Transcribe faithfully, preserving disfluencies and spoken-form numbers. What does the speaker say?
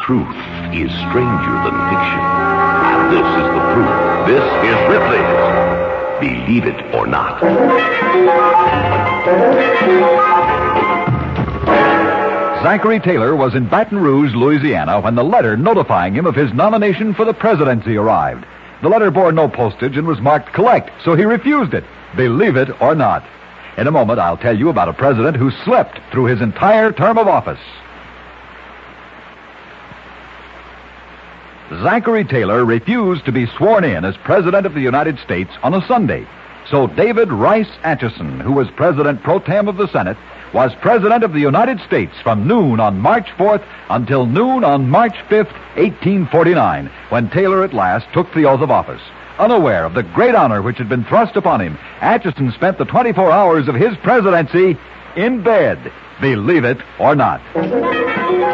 Truth is stranger than fiction. And this is the proof. This is Ripley's Believe It or Not. Zachary Taylor was in Baton Rouge, Louisiana, when the letter notifying him of his nomination for the presidency arrived. The letter bore no postage and was marked collect, so he refused it. Believe it or not. In a moment, I'll tell you about a president who slept through his entire term of office. Zachary Taylor refused to be sworn in as President of the United States on a Sunday. So David Rice Atchison, who was President pro tem of the Senate, was President of the United States from noon on March fourth until noon on March fifth, eighteen forty-nine, when Taylor at last took the oath of office. Unaware of the great honor which had been thrust upon him, Atchison spent the twenty-four hours of his presidency in bed. Believe it or not.